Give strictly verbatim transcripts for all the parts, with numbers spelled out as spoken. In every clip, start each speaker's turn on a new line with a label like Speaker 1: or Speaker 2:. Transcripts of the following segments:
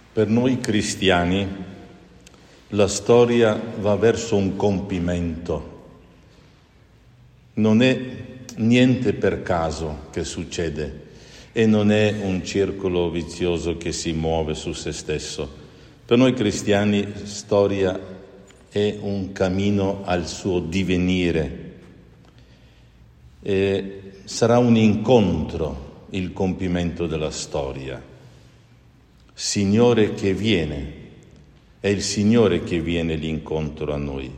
Speaker 1: Per noi cristiani la storia va verso un compimento. Non è niente per caso che succede e non è un circolo vizioso che si muove su se stesso. Per noi cristiani storia è un cammino al suo divenire. E sarà un incontro il compimento della storia. Signore che viene, è il Signore che viene l'incontro a noi.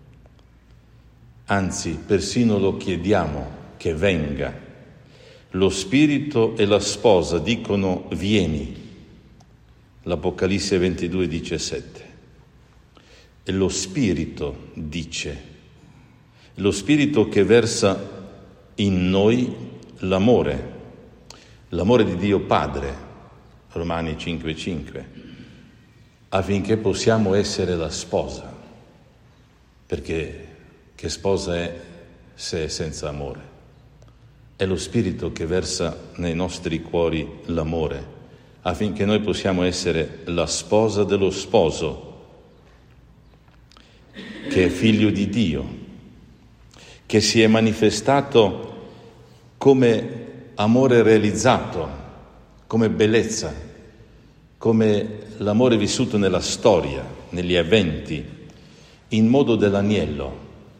Speaker 1: Anzi, persino lo chiediamo che venga. Lo Spirito e la Sposa dicono vieni. L'Apocalisse ventidue diciassette. E lo Spirito dice, lo Spirito che versa in noi l'amore, l'amore di Dio Padre, Romani cinque cinque, affinché possiamo essere la sposa, perché che sposa è se è senza amore? È lo Spirito che versa nei nostri cuori l'amore, affinché noi possiamo essere la sposa dello sposo, che è figlio di Dio, che si è manifestato come amore realizzato, come bellezza, come l'amore vissuto nella storia, negli eventi, in modo dell'agnello.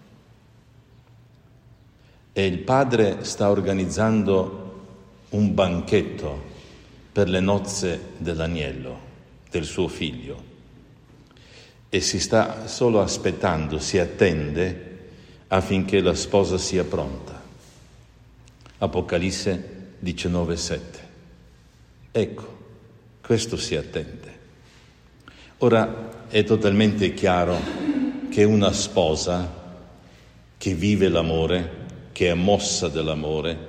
Speaker 1: E il Padre sta organizzando un banchetto per le nozze dell'agnello, del suo figlio, e si sta solo aspettando, si attende affinché la sposa sia pronta. Apocalisse diciannove sette. Ecco, questo si attende. Ora è totalmente chiaro che una sposa che vive l'amore, che è mossa dall'amore,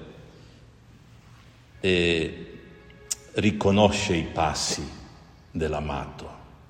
Speaker 1: e riconosce i passi dell'amato.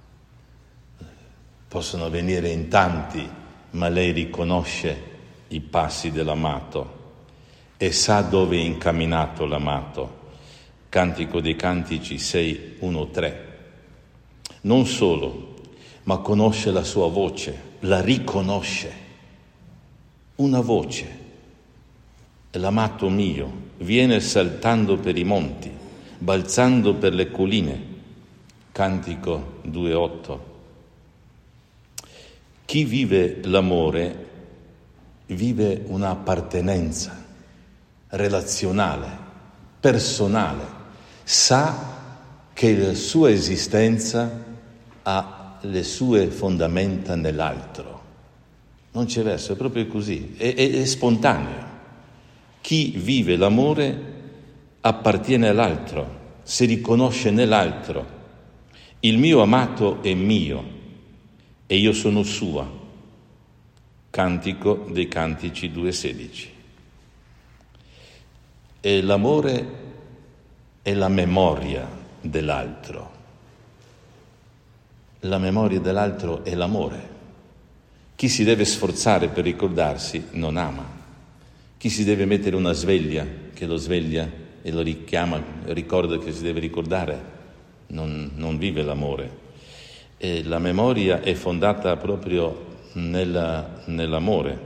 Speaker 1: Possono venire in tanti, ma lei riconosce i passi dell'amato e sa dove è incamminato l'amato. Cantico dei Cantici sei uno tre. Non solo, ma conosce la sua voce, la riconosce. Una voce. L'amato mio viene saltando per i monti, balzando per le colline. Cantico due otto. Chi vive l'amore vive un'appartenenza relazionale, personale, sa che la sua esistenza ha le sue fondamenta nell'altro. Non c'è verso, è proprio così, è, è, è spontaneo. Chi vive l'amore appartiene all'altro, si riconosce nell'altro. Il mio amato è mio e io sono sua. Cantico dei Cantici due sedici. E l'amore è la memoria dell'altro. La memoria dell'altro è l'amore. Chi si deve sforzare per ricordarsi non ama. Chi si deve mettere una sveglia che lo sveglia e lo richiama, ricorda che si deve ricordare, non, non vive l'amore. E la memoria è fondata proprio nella, nell'amore.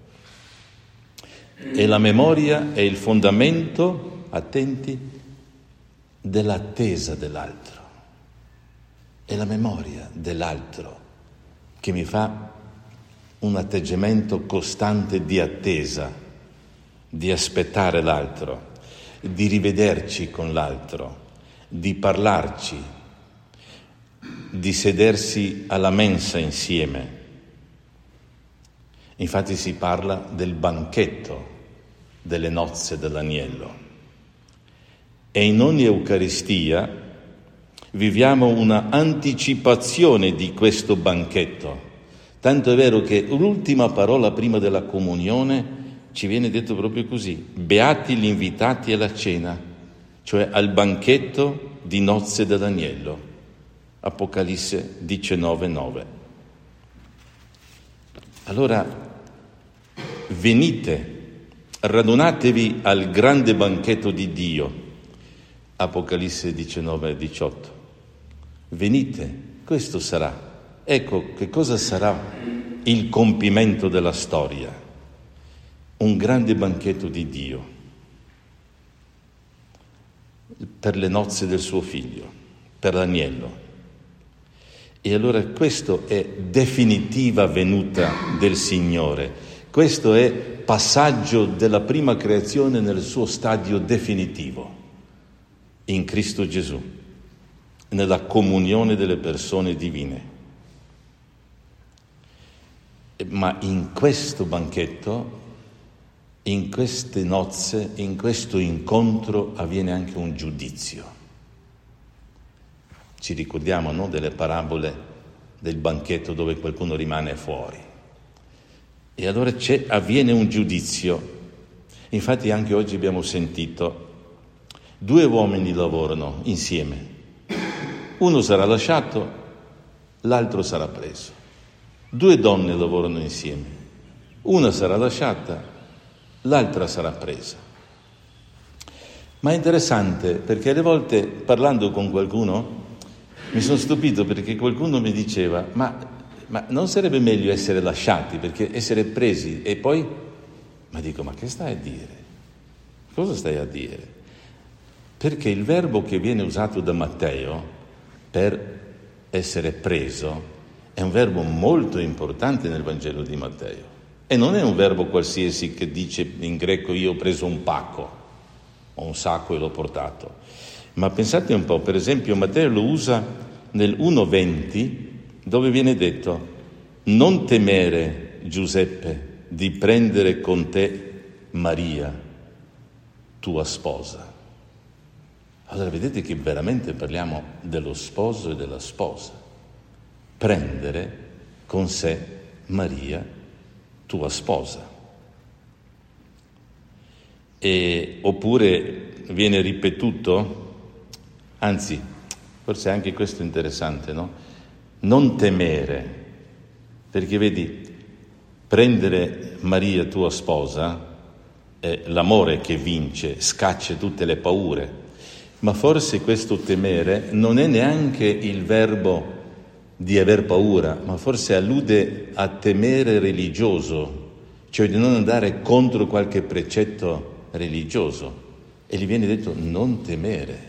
Speaker 1: E la memoria è il fondamento, attenti, dell'attesa dell'altro. È la memoria dell'altro che mi fa un atteggiamento costante di attesa, di aspettare l'altro, di rivederci con l'altro, di parlarci, di sedersi alla mensa insieme. Infatti si parla del banchetto delle nozze dell'agnello. E in ogni Eucaristia viviamo una anticipazione di questo banchetto. Tanto è vero che l'ultima parola prima della comunione ci viene detto proprio così: beati gli invitati alla cena, cioè al banchetto di nozze dell'agnello. Apocalisse diciannove nove. Allora venite, radunatevi al grande banchetto di Dio. Apocalisse diciannove diciotto. venite, questo sarà. Ecco che cosa sarà il compimento della storia, un grande banchetto di Dio per le nozze del suo figlio, per l'agnello. E allora questo è definitiva venuta del Signore, questo è passaggio della prima creazione nel suo stadio definitivo, in Cristo Gesù, nella comunione delle persone divine. Ma in questo banchetto, in queste nozze, in questo incontro avviene anche un giudizio. Ci ricordiamo, no, delle parabole del banchetto dove qualcuno rimane fuori. E allora c'è, avviene un giudizio. Infatti anche oggi abbiamo sentito, due uomini lavorano insieme. Uno sarà lasciato, l'altro sarà preso. Due donne lavorano insieme. Una sarà lasciata, l'altra sarà presa. Ma è interessante perché alle volte, parlando con qualcuno, mi sono stupito perché qualcuno mi diceva ma, ma non sarebbe meglio essere lasciati, perché essere presi e poi... Ma dico, ma che stai a dire? Cosa stai a dire? Perché il verbo che viene usato da Matteo per essere preso è un verbo molto importante nel Vangelo di Matteo. E non è un verbo qualsiasi che dice in greco io ho preso un pacco, ho un sacco e l'ho portato. Ma pensate un po', per esempio Matteo lo usa nel uno venti, dove viene detto non temere, Giuseppe, di prendere con te Maria, tua sposa. Allora vedete che veramente parliamo dello sposo e della sposa. Prendere con sé Maria, tua sposa. E, oppure viene ripetuto, anzi, forse anche questo è interessante, no? Non temere, perché vedi, prendere Maria tua sposa è l'amore che vince, scaccia tutte le paure, ma forse questo temere non è neanche il verbo di aver paura, ma forse allude a temere religioso, cioè di non andare contro qualche precetto religioso. E gli viene detto non temere.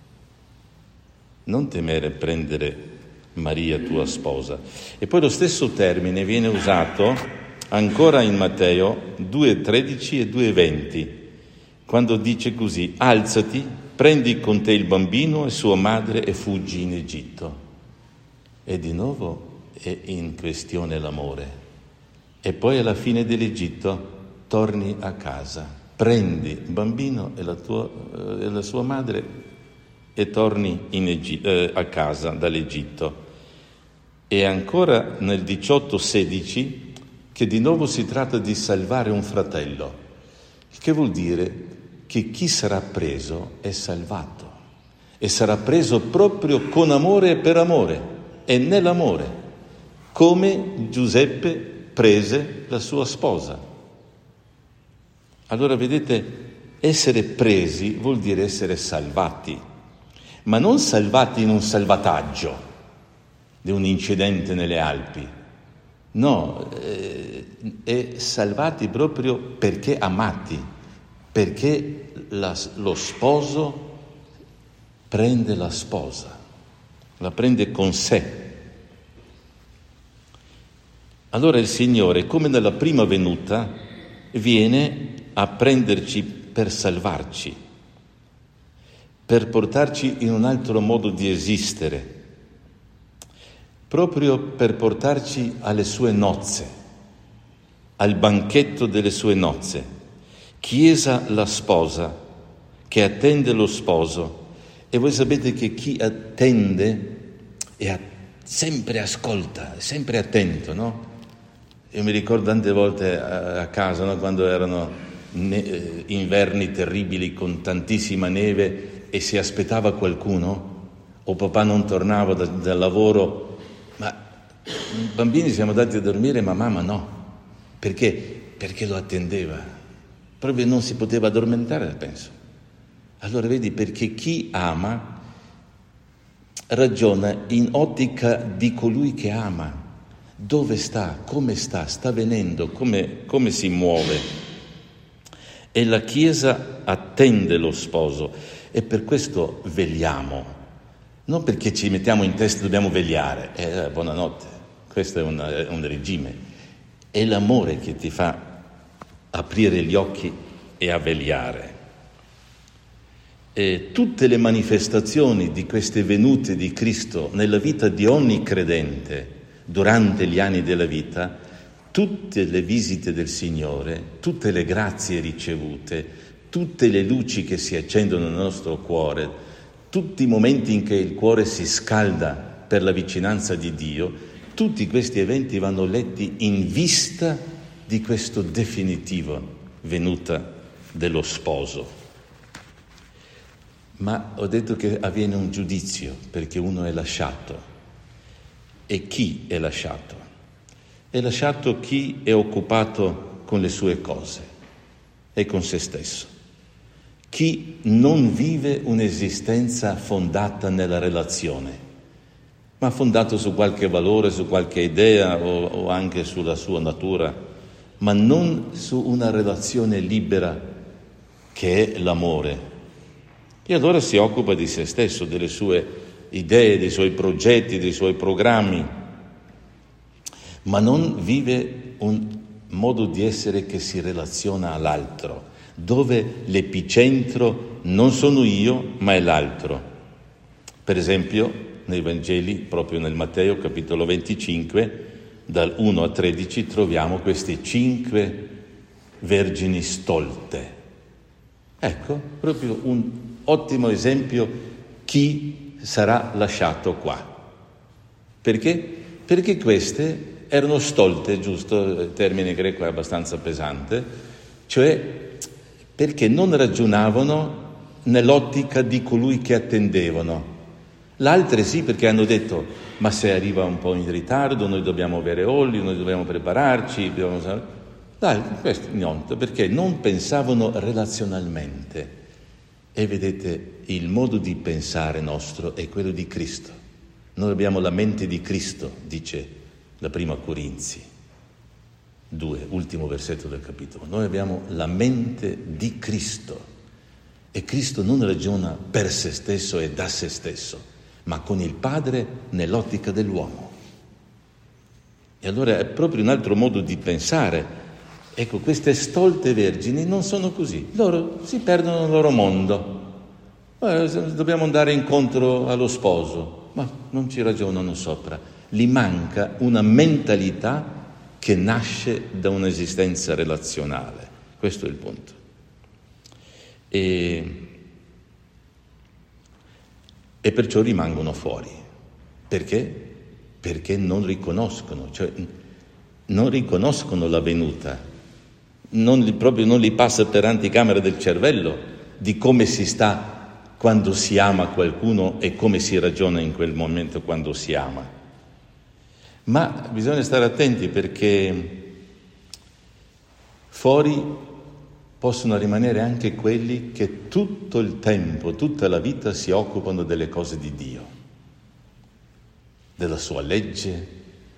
Speaker 1: Non temere prendere Maria tua sposa. E poi lo stesso termine viene usato ancora in Matteo due tredici e due venti, quando dice così: alzati, prendi con te il bambino e sua madre e fuggi in Egitto. E di nuovo è in questione l'amore. E poi alla fine dell'Egitto torni a casa, prendi il bambino e la, tua, eh, e la sua madre e torni in Egi- eh, a casa dall'Egitto. E ancora nel diciotto sedici che di nuovo si tratta di salvare un fratello, il che vuol dire che chi sarà preso è salvato e sarà preso proprio con amore e per amore e nell'amore, come Giuseppe prese la sua sposa. Allora vedete, essere presi vuol dire essere salvati, ma non salvati in un salvataggio di un incidente nelle Alpi, no, eh, è salvati proprio perché amati, perché la, lo sposo prende la sposa, la prende con sé. Allora il Signore, come nella prima venuta, viene a prenderci per salvarci, per portarci in un altro modo di esistere, proprio per portarci alle sue nozze, al banchetto delle sue nozze. Chiesa la sposa che attende lo sposo, e voi sapete che chi attende è a, sempre ascolta, è sempre attento, no? Io mi ricordo tante volte a, a casa, no? Quando erano ne, eh, inverni terribili con tantissima neve e si aspettava qualcuno, o papà non tornava da, dal lavoro, ma i bambini siamo andati a dormire, ma mamma no. Perché? Perché lo attendeva. Proprio non si poteva addormentare, penso. Allora vedi, perché chi ama ragiona in ottica di colui che ama. Dove sta? Come sta? Sta venendo? Come, come si muove? E la Chiesa attende lo sposo e per questo vegliamo. Non perché ci mettiamo in testa dobbiamo vegliare. Eh, buonanotte, questo è un, è un regime. È l'amore che ti fa aprire gli occhi e a vegliare. E tutte le manifestazioni di queste venute di Cristo nella vita di ogni credente durante gli anni della vita, tutte le visite del Signore, tutte le grazie ricevute, tutte le luci che si accendono nel nostro cuore, tutti i momenti in che il cuore si scalda per la vicinanza di Dio, tutti questi eventi vanno letti in vista di questo definitivo venuta dello sposo. Ma ho detto che avviene un giudizio perché uno è lasciato. E chi è lasciato? È lasciato chi è occupato con le sue cose e con se stesso. Chi non vive un'esistenza fondata nella relazione, ma fondato su qualche valore, su qualche idea o, o anche sulla sua natura, ma non su una relazione libera che è l'amore. E allora si occupa di se stesso, delle sue idee, dei suoi progetti, dei suoi programmi, ma non vive un modo di essere che si relaziona all'altro, dove l'epicentro non sono io, ma è l'altro. Per esempio, nei Vangeli, proprio nel Matteo capitolo venticinque, dal uno a tredici, troviamo queste cinque vergini stolte. Ecco, proprio un ottimo esempio chi sarà lasciato qua. Perché? Perché queste erano stolte, giusto? Il termine greco è abbastanza pesante, cioè perché non ragionavano nell'ottica di colui che attendevano. L'altre sì, perché hanno detto, ma se arriva un po' in ritardo, noi dobbiamo avere olio, noi dobbiamo prepararci, dobbiamo... Dai, questo niente, perché non pensavano relazionalmente. E vedete, il modo di pensare nostro è quello di Cristo. Noi abbiamo la mente di Cristo, dice la prima Corinzi due, ultimo versetto del capitolo. Noi abbiamo la mente di Cristo e Cristo non ragiona per se stesso e da se stesso, ma con il Padre nell'ottica dell'uomo. E allora è proprio un altro modo di pensare. Ecco, queste stolte vergini non sono così, loro si perdono nel loro mondo. Eh, dobbiamo andare incontro allo sposo, ma non ci ragionano sopra. Gli manca una mentalità che nasce da un'esistenza relazionale. Questo è il punto. E, e perciò rimangono fuori. Perché? Perché non riconoscono, cioè non riconoscono la venuta. Non li, proprio non gli passa per anticamera del cervello di come si sta quando si ama qualcuno e come si ragiona in quel momento quando si ama. Ma bisogna stare attenti perché fuori possono rimanere anche quelli che tutto il tempo, tutta la vita si occupano delle cose di Dio, della sua legge,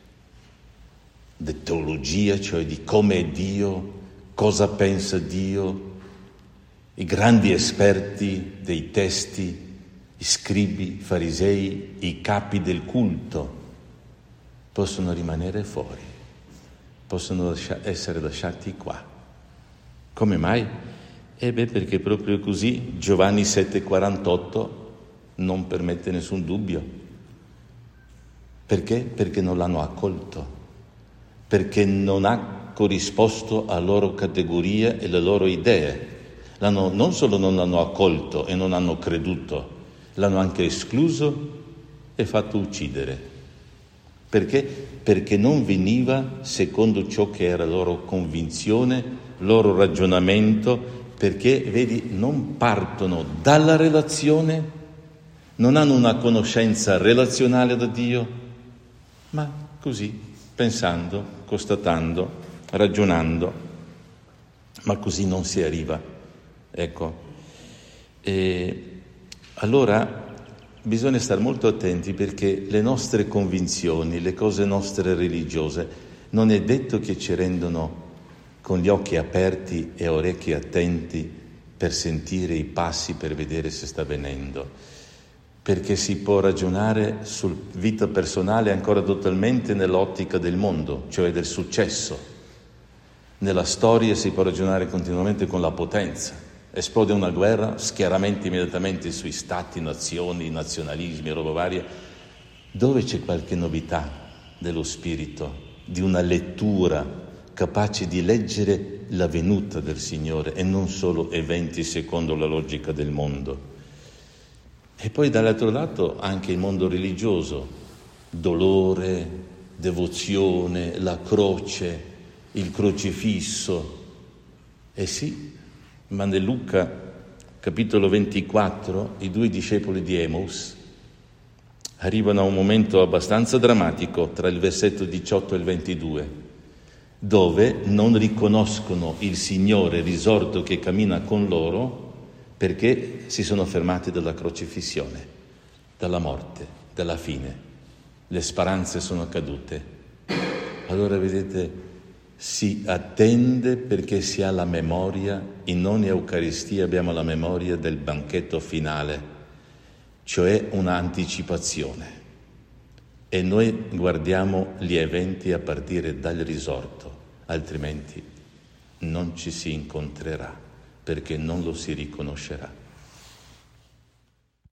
Speaker 1: di teologia, cioè di come è Dio, cosa pensa Dio, i grandi esperti dei testi, i scribi, i farisei, i capi del culto, possono rimanere fuori, possono lascia- essere lasciati qua. Come mai? Eh beh, perché proprio così Giovanni sette quarantotto non permette nessun dubbio. Perché? Perché non l'hanno accolto, perché non ha corrisposto a loro categorie e alle loro idee. L'hanno, non solo non l'hanno accolto e non hanno creduto, l'hanno anche escluso e fatto uccidere. Perché? Perché non veniva secondo ciò che era loro convinzione, loro ragionamento, perché, vedi, non partono dalla relazione, non hanno una conoscenza relazionale da Dio, ma così, pensando, constatando, ragionando, ma così non si arriva. Ecco. E allora bisogna stare molto attenti, perché le nostre convinzioni, le cose nostre religiose, non è detto che ci rendono con gli occhi aperti e orecchi attenti per sentire i passi, per vedere se sta avvenendo, perché si può ragionare sul vita personale ancora totalmente nell'ottica del mondo, cioè del successo. Nella storia si può ragionare continuamente con la potenza. Esplode una guerra, schieramenti immediatamente sui stati, nazioni, nazionalismi, roba varia. Dove c'è qualche novità dello spirito, di una lettura capace di leggere la venuta del Signore e non solo eventi secondo la logica del mondo? E poi dall'altro lato anche il mondo religioso, dolore, devozione, la croce, il crocifisso. Eh sì, ma nel Luca capitolo ventiquattro i due discepoli di Emaus arrivano a un momento abbastanza drammatico tra il versetto diciotto e il ventidue, dove non riconoscono il Signore risorto che cammina con loro, perché si sono fermati dalla crocifissione, dalla morte, dalla fine. Le speranze sono cadute. Allora vedete, si attende perché si ha la memoria, in ogni Eucaristia abbiamo la memoria del banchetto finale, cioè un'anticipazione. E noi guardiamo gli eventi a partire dal risorto, altrimenti non ci si incontrerà, perché non lo si riconoscerà.